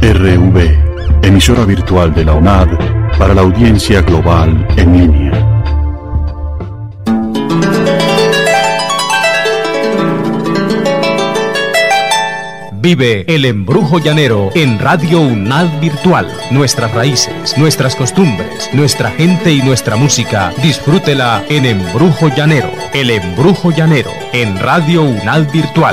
RTV, emisora virtual de la UNAD para la audiencia global en línea. Vive el embrujo llanero en Radio UNAD Virtual. Nuestras raíces, nuestras costumbres, nuestra gente y nuestra música. Disfrútela en Embrujo Llanero. El embrujo llanero en Radio UNAD Virtual.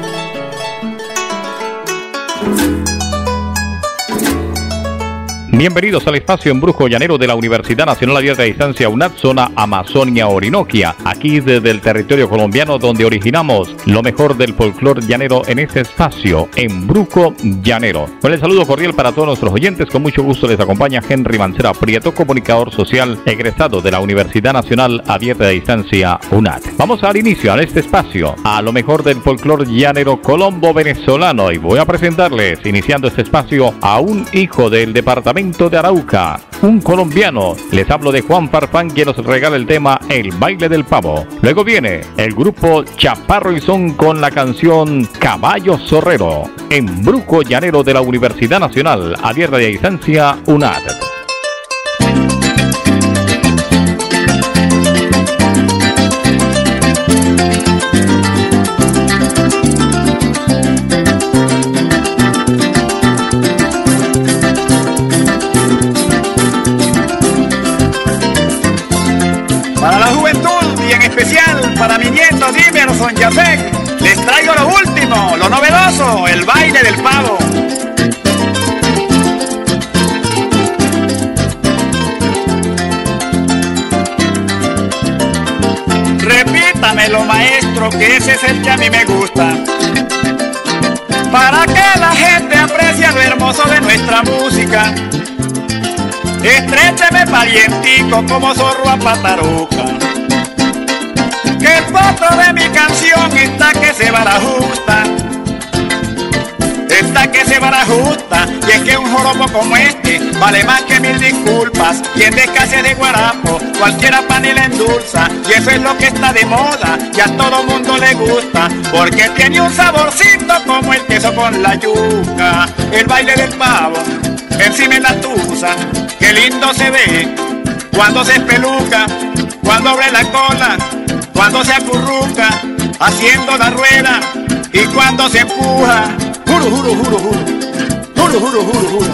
Bienvenidos al espacio Embrujo Llanero de la Universidad Nacional Abierta de Distancia UNAD, zona Amazonia-Orinoquia, aquí desde el territorio colombiano donde originamos lo mejor del folclor llanero en este espacio, Embrujo Llanero. Con el saludo cordial para todos nuestros oyentes, con mucho gusto les acompaña Henry Mancera Prieto, comunicador social egresado de la Universidad Nacional Abierta de Distancia UNAD. Vamos a dar inicio a este espacio, a lo mejor del folclor llanero colombo-venezolano, y voy a presentarles, iniciando este espacio, a un hijo del departamento de Arauca, un colombiano. Les hablo de Juan Farfán, quien nos regala el tema El Baile del Pavo. Luego viene el grupo Chaparro y Son con la canción Caballo Zorrero, Embrujo Llanero de la Universidad Nacional Abierta de Distancia UNAD. Para la juventud y en especial para mi nieto Dímero Son Yafek, les traigo lo último, lo novedoso, el baile del pavo. Repítamelo, maestro, que ese es el que a mí me gusta, para que la gente aprecie lo hermoso de nuestra música. Estrécheme parientico como zorro a pataruca, que el potro de mi canción está que se barajusta, está que se barajusta, y es que un joropo como este vale más que 1000 disculpas, y en descase de guarapo cualquiera pan y le endulza, y eso es lo que está de moda y a todo mundo le gusta, porque tiene un saborcito como el queso con la yuca. El baile del pavo encima en la tusa, qué lindo se ve cuando se espeluca, cuando abre la cola, cuando se acurruca, haciendo la rueda, y cuando se empuja, juro, juro, juro, juro, juro, juro, juro, juro.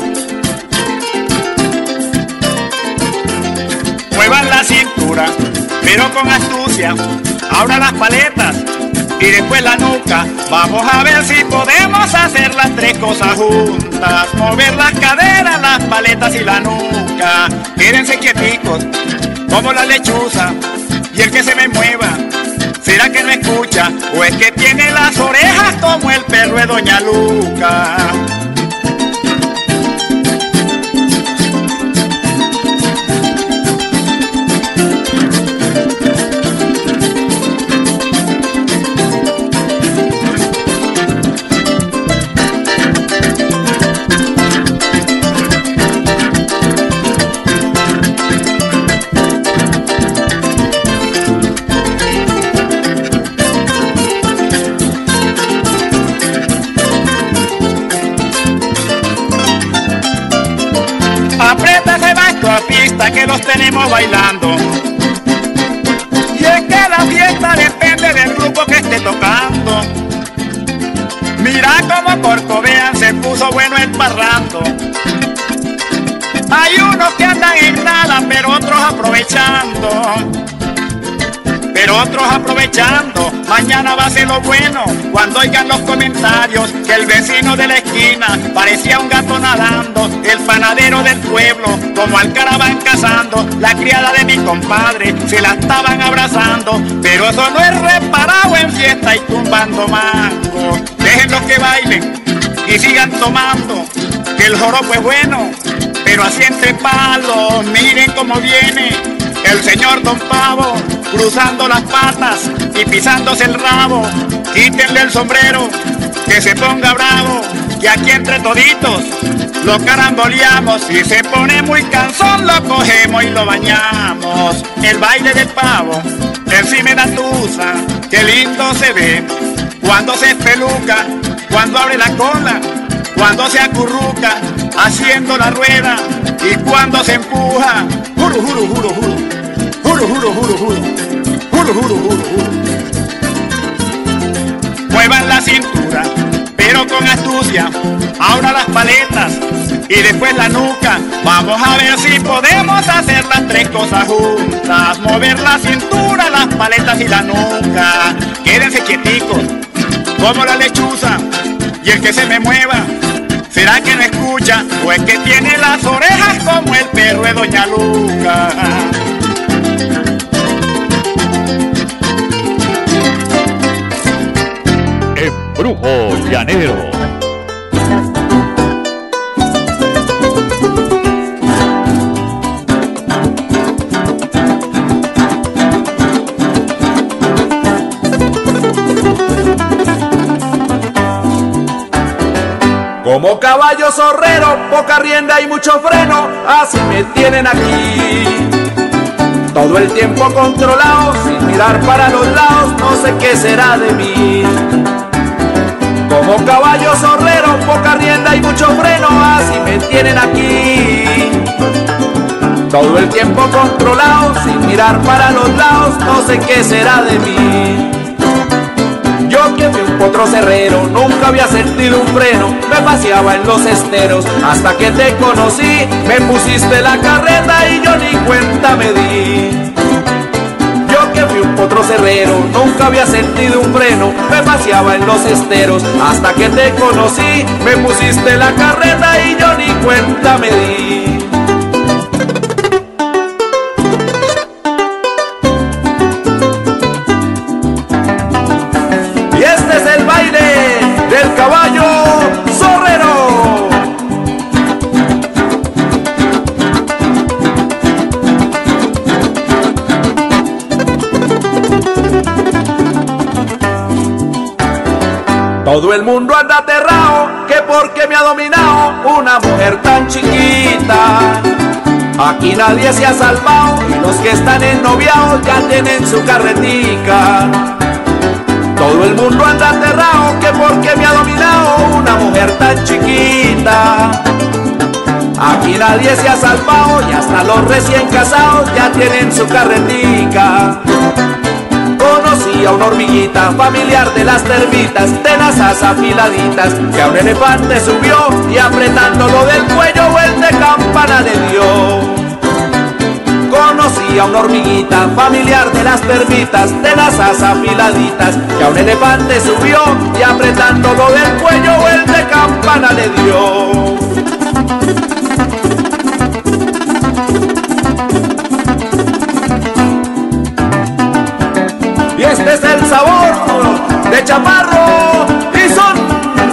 Muevan la cintura, pero con astucia, abran las paletas y después la nuca. Vamos a ver si podemos hacer las tres cosas juntas, mover las caderas, las paletas y la nuca. Quédense quieticos como la lechuza, y el que se me mueva, ¿será que no escucha? O es que tiene las orejas como el perro de Doña Luca. Que los tenemos bailando, y es que la fiesta depende del grupo que esté tocando. Mira como Corcovean se puso bueno el parrando. Hay unos que andan en nada, pero otros aprovechando. Pero otros aprovechando, mañana va a ser lo bueno, cuando oigan los comentarios que el vecino de la esquina parecía un gato nadando, el panadero del pueblo como Alcara van cazando, la criada de mi compadre se la estaban abrazando, pero eso no es reparado en fiesta y tumbando mango. Déjenlos que bailen y sigan tomando, que el joropo es bueno, pero así entre palos. Miren cómo viene el señor Don Pavo, cruzando las patas y pisándose el rabo. Quítenle el sombrero, que se ponga bravo, que aquí entre toditos lo caramboleamos. Si se pone muy cansón, lo cogemos y lo bañamos. El baile del pavo encima de la tusa, qué lindo se ve cuando se espeluca, cuando abre la cola, cuando se acurruca haciendo la rueda y cuando se empuja, juro, juro, juro, juro, juro, juro, juro, juro, juro, juro, juro, juro. Muevan la cintura, pero con astucia, ahora las paletas y después la nuca. Vamos a ver si podemos hacer las tres cosas juntas. Mover la cintura, las paletas y la nuca. Quédense quieticos, como la lechuza. Y el que se me mueva, ¿será que no escucha? O es que tiene las orejas como el perro de Doña Luca. Embrujo Llanero. Como caballo zorrero, poca rienda y mucho freno, así me tienen aquí. Todo el tiempo controlado, sin mirar para los lados, no sé qué será de mí. Como caballo zorrero, poca rienda y mucho freno, así me tienen aquí. Todo el tiempo controlado, sin mirar para los lados, no sé qué será de mí. Yo que fui un potro cerrero, nunca había sentido un freno, me paseaba en los esteros, hasta que te conocí, me pusiste la carreta y yo ni cuenta me di. Yo que fui un potro cerrero, nunca había sentido un freno, me paseaba en los esteros, hasta que te conocí, me pusiste la carreta y yo ni cuenta me di. Del caballo zorrero. Todo el mundo anda aterrado, que porque me ha dominado una mujer tan chiquita. Aquí nadie se ha salvado y los que están ennoviados ya tienen su carretica. Todo el mundo anda aterrado, que porque me ha dominado una mujer tan chiquita. Aquí nadie se ha salvado y hasta los recién casados ya tienen su carretica. Conocí a una hormiguita familiar de las termitas, tenazas afiladitas, que a un elefante subió y apretándolo del cuello vuelta de campana le dio. Conocí a una hormiguita familiar de las termitas, tenazas afiladitas, que a un elefante subió y apretándolo del cuello el de campana le dio. Y este es el sabor de Chaparro y Son.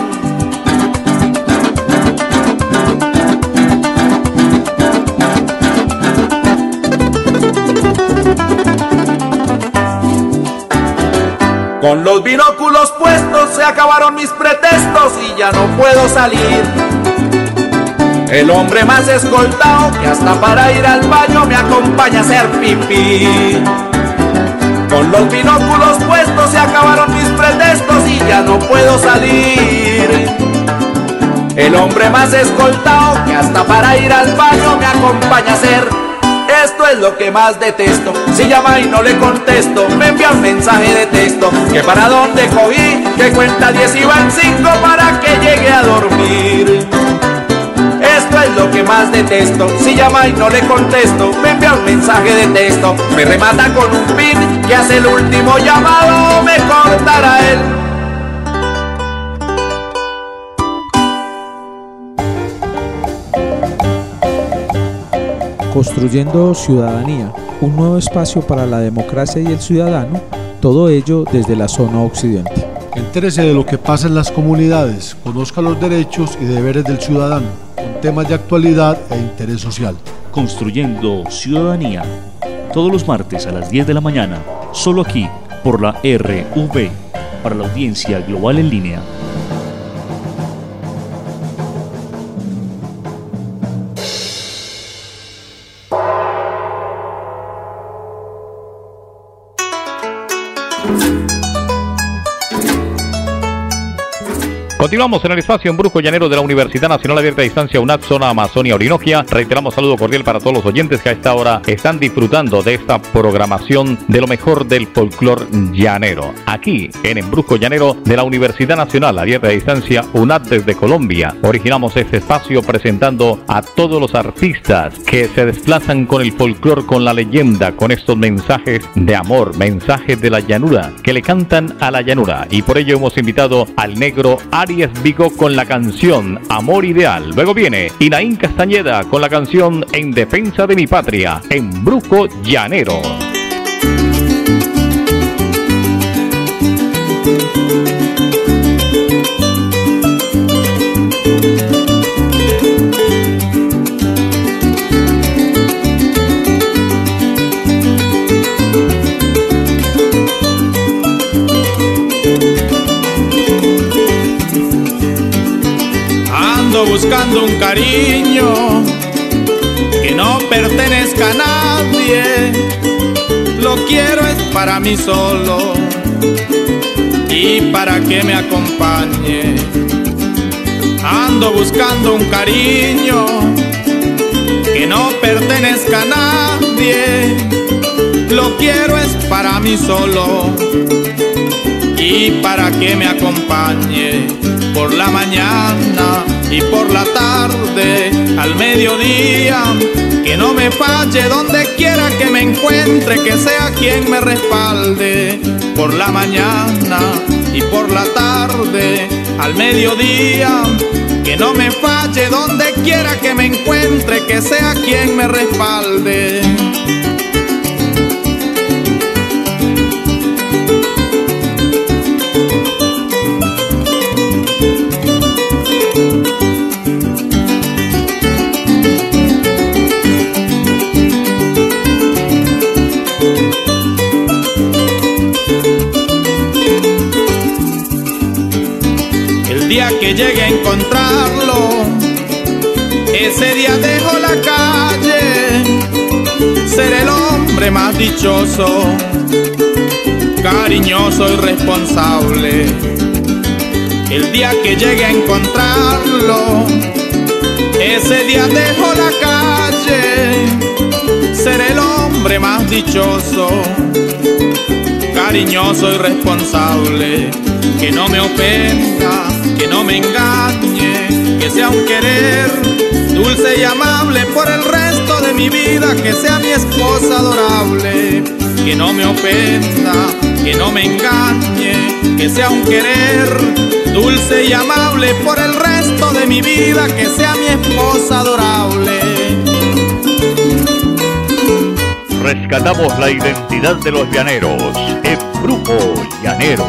Con los binóculos puestos se acabaron mis pretextos y ya no puedo salir. El hombre más escoltado que hasta para ir al baño me acompaña a hacer pipí. Con los binóculos puestos se acabaron mis pretextos y ya no puedo salir. El hombre más escoltado que hasta para ir al baño me acompaña a hacer. Esto es lo que más detesto, si llama y no le contesto, me envía un mensaje de texto, que para dónde cogí, que cuenta 10 y van 5 para que llegue a dormir. Esto es lo que más detesto, si llama y no le contesto, me envía un mensaje de texto, me remata con un pin, que hace el último llamado, me cortará él. Construyendo ciudadanía, un nuevo espacio para la democracia y el ciudadano, todo ello desde la zona occidente. Entérese de lo que pasa en las comunidades, conozca los derechos y deberes del ciudadano, con temas de actualidad e interés social. Construyendo ciudadanía, todos los martes a las 10 de la mañana, solo aquí, por la RV, para la audiencia global en línea. Continuamos en el espacio Embrujo Llanero de la Universidad Nacional Abierta de Distancia UNAD, zona Amazonia Orinoquia. Reiteramos saludo cordial para todos los oyentes que a esta hora están disfrutando de esta programación de lo mejor del folclor llanero. Aquí en Embrujo Llanero de la Universidad Nacional Abierta de Distancia UNAD desde Colombia. Originamos este espacio presentando a todos los artistas que se desplazan con el folclor, con la leyenda, con estos mensajes de amor, mensajes de la llanura, que le cantan a la llanura. Y por ello hemos invitado al negro Aries Vigo con la canción Amor Ideal. Luego viene Inaín Castañeda con la canción En Defensa de mi Patria, Embrujo Llanero. Buscando un cariño que no pertenezca a nadie, lo quiero es para mí solo y para que me acompañe. Ando buscando un cariño que no pertenezca a nadie, lo quiero es para mí solo y para que me acompañe por la mañana y por la tarde, al mediodía, que no me falle donde quiera que me encuentre, que sea quien me respalde. Por la mañana y por la tarde, al mediodía, que no me falle donde quiera que me encuentre, que sea quien me respalde. Que llegue a encontrarlo, ese día dejo la calle, seré el hombre más dichoso, cariñoso y responsable. El día que llegue a encontrarlo, ese día dejo la calle, seré el hombre más dichoso, cariñoso y responsable. Que no me ofenda, que no me engañe, que sea un querer dulce y amable por el resto de mi vida, que sea mi esposa adorable. Que no me ofenda, que no me engañe, que sea un querer dulce y amable por el resto de mi vida, que sea mi esposa adorable. Rescatamos la identidad de los llaneros, Embrujo Llanero.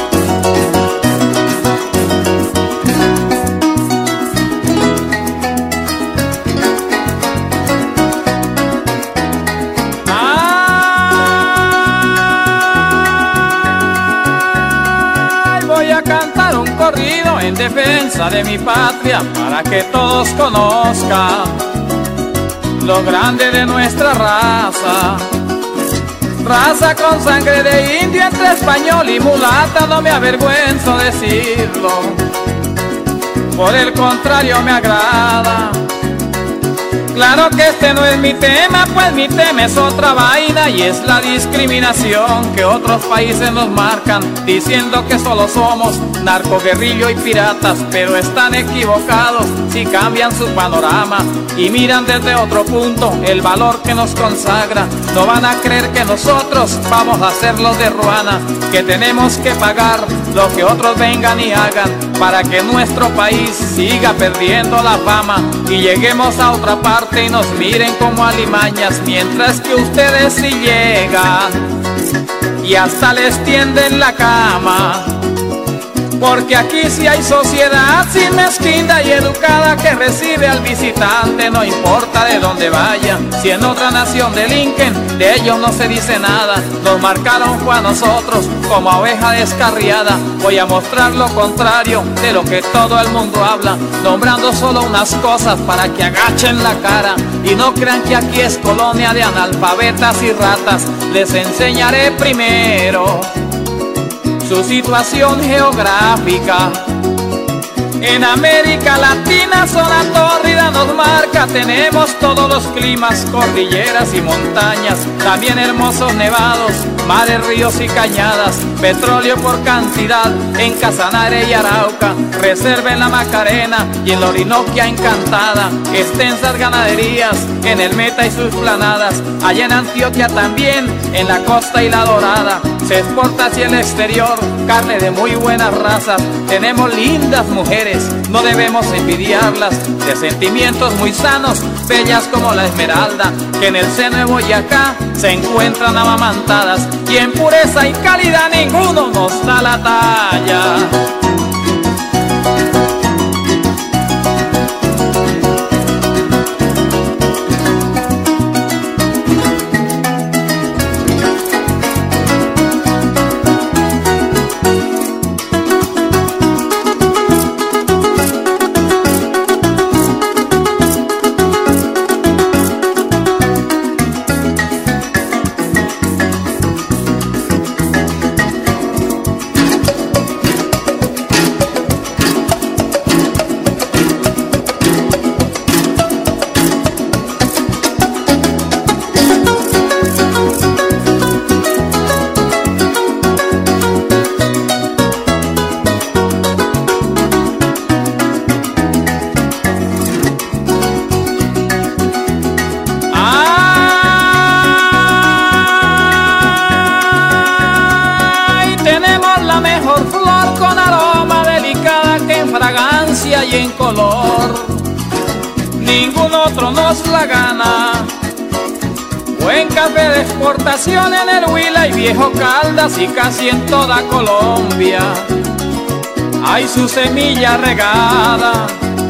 En defensa de mi patria, para que todos conozcan lo grande de nuestra raza. Raza con sangre de indio, entre español y mulata, no me avergüenzo decirlo, por el contrario me agrada. Claro que este no es mi tema, pues mi tema es otra vaina, y es la discriminación que otros países nos marcan, diciendo que solo somos narcoguerrillo y piratas, pero están equivocados si cambian su panorama y miran desde otro punto el valor que nos consagra. No van a creer que nosotros vamos a ser los de Ruana, que tenemos que pagar lo que otros vengan y hagan, para que nuestro país siga perdiendo la fama y lleguemos a otra parte y nos miren como alimañas, mientras que ustedes sí llegan y hasta les tienden la cama. Porque aquí sí hay sociedad sin mezquindad y educada, que recibe al visitante, no importa de dónde vaya. Si en otra nación delinquen, de ellos no se dice nada. Nos marcaron fue a nosotros como a oveja descarriada. Voy a mostrar lo contrario de lo que todo el mundo habla, nombrando solo unas cosas para que agachen la cara y no crean que aquí es colonia de analfabetas y ratas. Les enseñaré primero su situación geográfica, En América Latina zona tórrida nos marca, tenemos todos los climas, cordilleras y montañas, también hermosos nevados, mares, ríos y cañadas, petróleo por cantidad en Casanare y Arauca, reserva en la Macarena y en la Orinoquia encantada, extensas ganaderías en el Meta y sus planadas, allá en Antioquia también, en la costa y la Dorada, se exporta hacia el exterior carne de muy buenas razas, tenemos lindas mujeres, no debemos envidiarlas, de sentimientos muy sanos, bellas como la esmeralda, que en el seno de Boyacá se encuentran amamantadas, y en pureza y calidad ninguno nos da la talla. Y en color, ningún otro nos la gana. Buen café de exportación en el Huila y Viejo Caldas y casi en toda Colombia. Hay su semilla regada,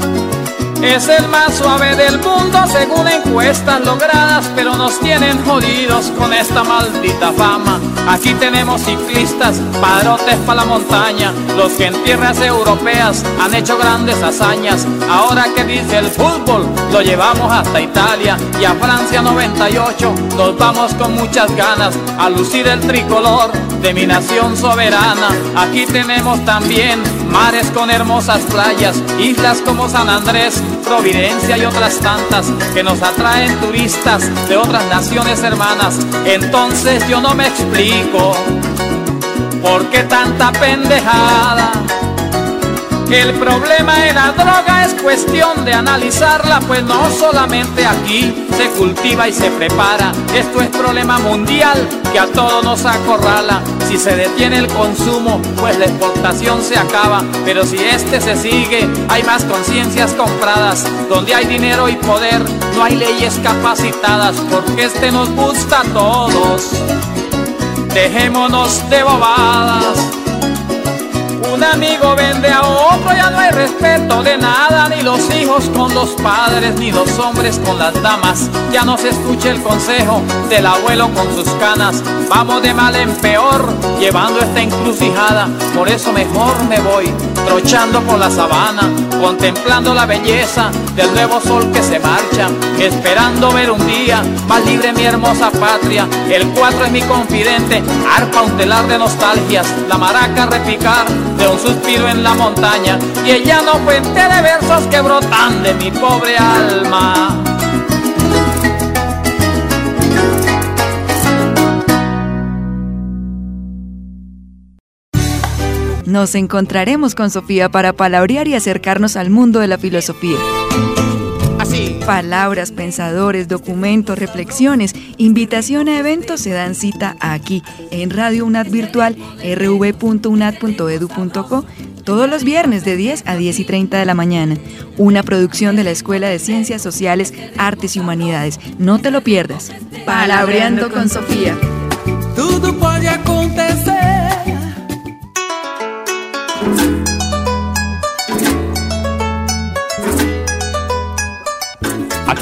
es el más suave del mundo según encuestas logradas, pero nos tienen jodidos con esta maldita fama. Aquí tenemos ciclistas, padrotes para la montaña, los que en tierras europeas han hecho grandes hazañas. Ahora que dice el fútbol, lo llevamos hasta Italia y a Francia 98. Nos vamos con muchas ganas a lucir el tricolor de mi nación soberana. Aquí tenemos también mares con hermosas playas, islas como San Andrés, Providencia y otras tantas que nos atraen turistas de otras naciones hermanas. Entonces yo no me explico por qué tanta pendejada. El problema de la droga es cuestión de analizarla, pues no solamente aquí se cultiva y se prepara. Esto es problema mundial que a todos nos acorrala. Si se detiene el consumo, pues la exportación se acaba. Pero si este se sigue, hay más conciencias compradas. Donde hay dinero y poder, no hay leyes capacitadas, porque este nos gusta a todos. Dejémonos de bobadas. Un amigo vende a otro, ya no hay respeto de nada, ni los hijos con los padres, ni los hombres con las damas. Ya no se escucha el consejo del abuelo con sus canas. Vamos de mal en peor, llevando esta encrucijada. Por eso mejor me voy, trochando por la sabana, contemplando la belleza del nuevo sol que se marcha, esperando ver un día más libre mi hermosa patria. El 4 es mi confidente, arpa un telar de nostalgias, la maraca repicar de un suspiro en la montaña, y el llano fuente de versos que brotan de mi pobre alma. Nos encontraremos con Sofía para palabrear y acercarnos al mundo de la filosofía. Así. Palabras, pensadores, documentos, reflexiones, invitación a eventos se dan cita aquí, en Radio UNAD Virtual, rv.unad.edu.co, todos los viernes de 10 a 10 y 30 de la mañana. Una producción de la Escuela de Ciencias Sociales, Artes y Humanidades. No te lo pierdas. Palabreando con Sofía. Tudo pode acontecer.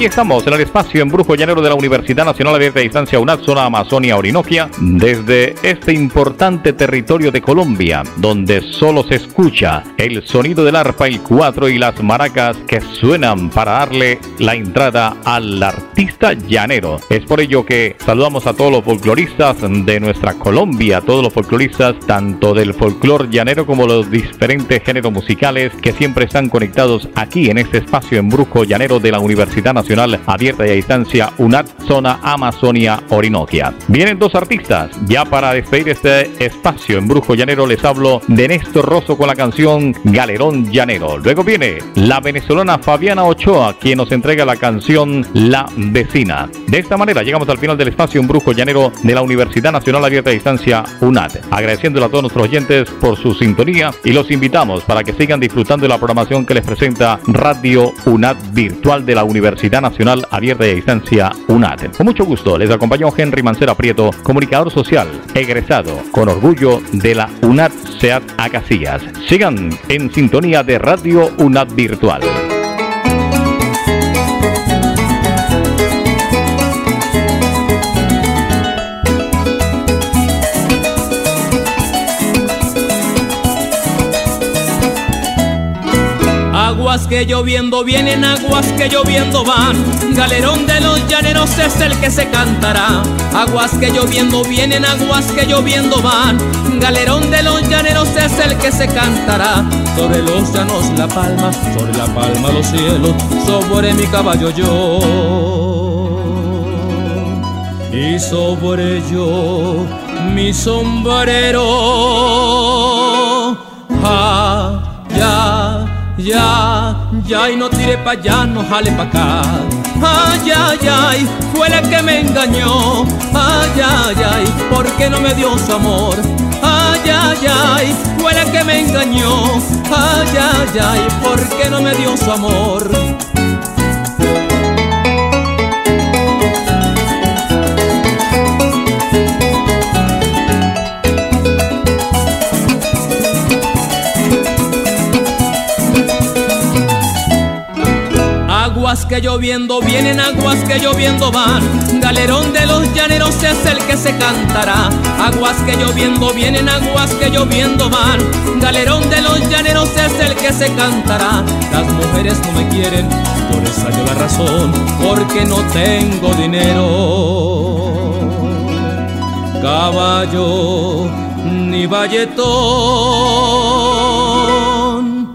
Aquí estamos en el espacio Embrujo Llanero de la Universidad Nacional Abierta de Distancia UNAD, zona Amazonia Orinoquia, desde este importante territorio de Colombia, donde solo se escucha el sonido del arpa, el cuatro y las maracas que suenan para darle la entrada al artista llanero. Es por ello que saludamos a todos los folcloristas de nuestra Colombia, todos los folcloristas tanto del folclor llanero como los diferentes géneros musicales que siempre están conectados aquí en este espacio Embrujo Llanero de la Universidad Nacional Abierta y a Distancia UNAD, zona Amazonia Orinoquia. Vienen dos artistas ya para despedir este espacio Embrujo Llanero. Les hablo de Néstor Rosso con la canción Galerón Llanero. Luego viene la venezolana Fabiana Ochoa, quien nos entrega la canción La Vecina. De esta manera llegamos al final del espacio Embrujo Llanero de la Universidad Nacional Abierta a Distancia UNAD, agradeciéndole a todos nuestros oyentes por su sintonía y los invitamos para que sigan disfrutando de la programación que les presenta Radio UNAD Virtual de la Universidad Nacional Abierta y a Distancia UNAD. Con mucho gusto les acompañó Henry Mancera Prieto, comunicador social, egresado con orgullo de la UNAD SEAD Acacias. Sigan en sintonía de Radio UNAD Virtual. Aguas que lloviendo vienen, aguas que lloviendo van. Galerón de los llaneros es el que se cantará. Aguas que lloviendo vienen, aguas que lloviendo van. Galerón de los llaneros es el que se cantará. Sobre los llanos la palma, sobre la palma los cielos, sobre mi caballo yo. Y sobre yo mi sombrero. Ya, y no tire pa' allá, no jale pa' acá. Ay, fue la que me engañó. Ay, ¿por qué no me dio su amor? Ay, fue la que me engañó. Ay, ¿por qué no me dio su amor? Aguas que lloviendo vienen, aguas que lloviendo van. Galerón de los llaneros es el que se cantará. Aguas que lloviendo vienen, aguas que lloviendo van. Galerón de los llaneros es el que se cantará. Las mujeres no me quieren, yo les hallo la razón, porque no tengo dinero, caballo ni valletón.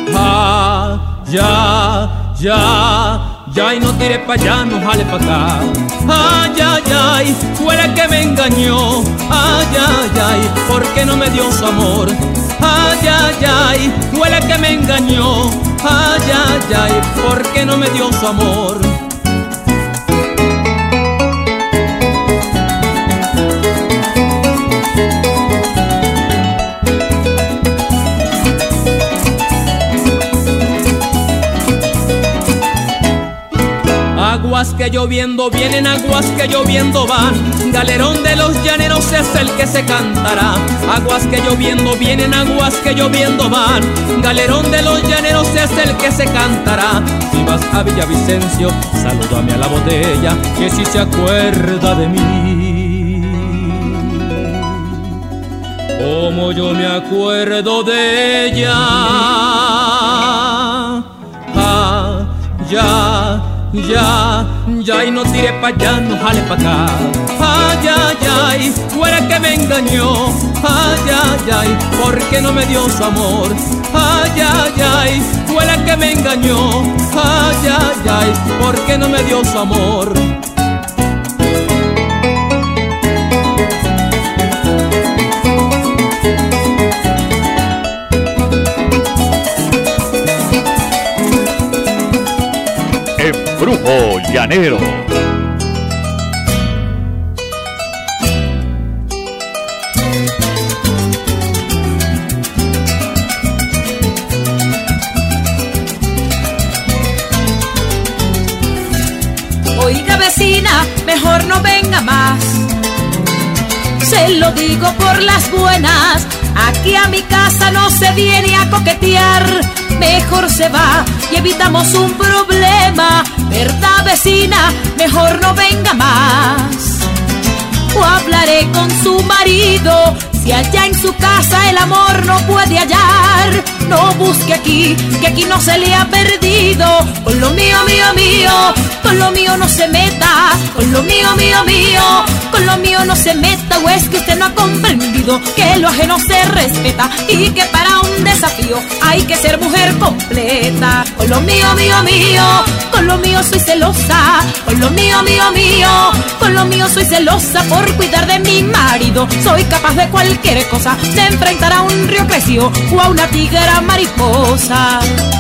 Ya, y no tire pa' allá, no jale pa' acá. Ay, fue la que me engañó. Ay, ¿por qué no me dio su amor? Ay, fue la que me engañó. Ay, ¿por qué no me dio su amor? Aguas que lloviendo vienen, aguas que lloviendo van. Galerón de los llaneros es el que se cantará. Aguas que lloviendo vienen, aguas que lloviendo van. Galerón de los llaneros es el que se cantará. Si vas a Villavicencio, salúdame a la botella, que si se acuerda de mí, como yo me acuerdo de ella. Ya, y no tire pa' allá, no jale pa' acá. Ay, fue la que me engañó. Ay, ¿por qué no me dio su amor? Ay, fue la que me engañó. Ay, ¿por qué no me dio su amor? Embrujo Llanero. Oiga vecina, mejor no venga más. Se lo digo por las buenas, aquí a mi casa no se viene a coquetear. mejor se va y evitamos un problema. ¿Verdad, vecina? Mejor no venga más. O hablaré con su marido, si allá en su casa el amor no puede hallar. No busque aquí, que aquí no se le ha perdido. Con lo mío, mío, mío, con lo mío no se meta. Con lo mío, mío, mío, con lo mío no se meta. O es que usted no ha comprendido que lo ajeno se respeta y que para un desafío hay que ser mujer completa. Con lo mío, mío, mío, con lo mío soy celosa. Con lo mío, mío, mío, con lo mío soy celosa. Por cuidar de mi marido soy capaz de cualquier cosa, de enfrentar a un río crecido o a una tigra mariposa.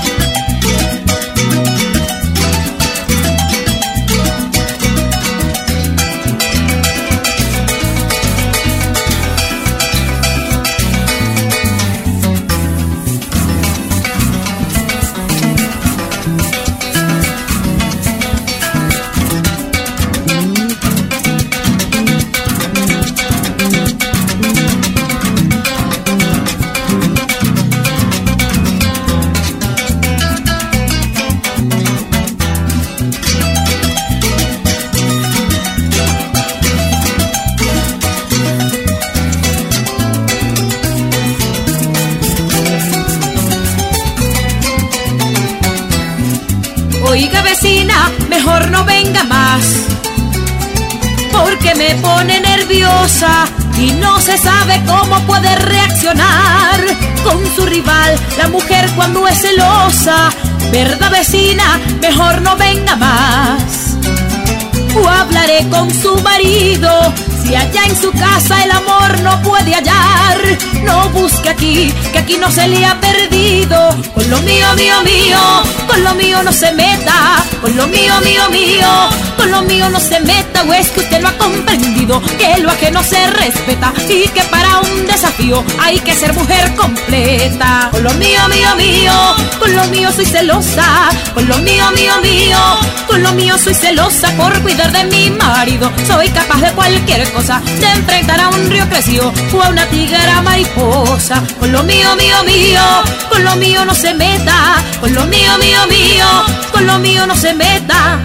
Oiga, vecina, mejor no venga más, porque me pone nerviosa y no se sabe cómo puede reaccionar con su rival, la mujer cuando es celosa. ¿Verdad, vecina? Mejor no venga más. O hablaré con su marido, si allá en su casa el amor no puede hallar. No busque aquí, que aquí no se le ha perdido. Con lo mío, mío, mío, con lo mío no se meta. Con lo mío, mío, mío, con lo mío no se meta. O es que usted no ha comprendido que lo ajeno se respeta y que para un desafío hay que ser mujer completa. Con lo mío, mío, mío, con lo mío soy celosa. Con lo mío, mío, mío, con lo mío soy celosa. Por cuidar de mi marido soy capaz de cualquier cosa, de enfrentar a un río crecido o a una tigra mariposa. Con lo mío, mío, mío, con lo mío no se meta. Con lo mío, mío, mío, con lo mío no se meta.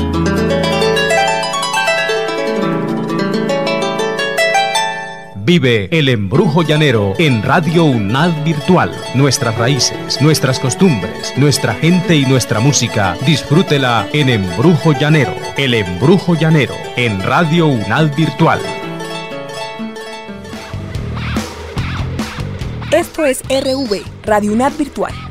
Vive el embrujo llanero en Radio UNAD Virtual. Nuestras raíces, nuestras costumbres, nuestra gente y nuestra música. Disfrútela en Embrujo Llanero. El embrujo llanero en Radio UNAD Virtual. Esto es RV, Radio UNAD Virtual.